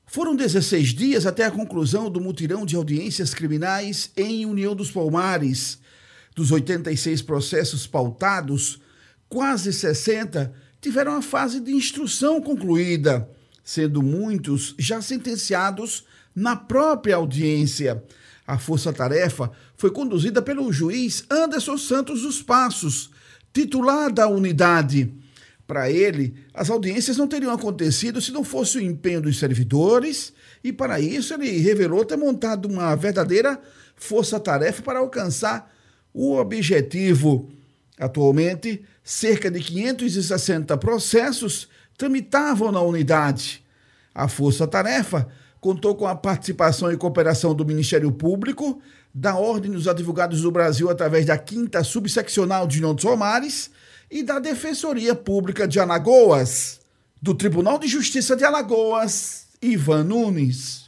Foram 16 dias até a conclusão do mutirão de audiências criminais em União dos Palmares. Dos 86 processos pautados, quase 60 tiveram a fase de instrução concluída, sendo muitos já sentenciados na própria audiência. A força-tarefa foi conduzida pelo juiz Anderson Santos dos Passos, titular da unidade. Para ele, as audiências não teriam acontecido se não fosse o empenho dos servidores e, para isso, ele revelou ter montado uma verdadeira força-tarefa para alcançar o objetivo. Atualmente, cerca de 560 processos tramitavam na unidade. A força-tarefa contou com a participação e cooperação do Ministério Público, da Ordem dos Advogados do Brasil através da 5ª Subseccional de União dos Palmares e da Defensoria Pública de Alagoas, do Tribunal de Justiça de Alagoas, Ivan Nunes.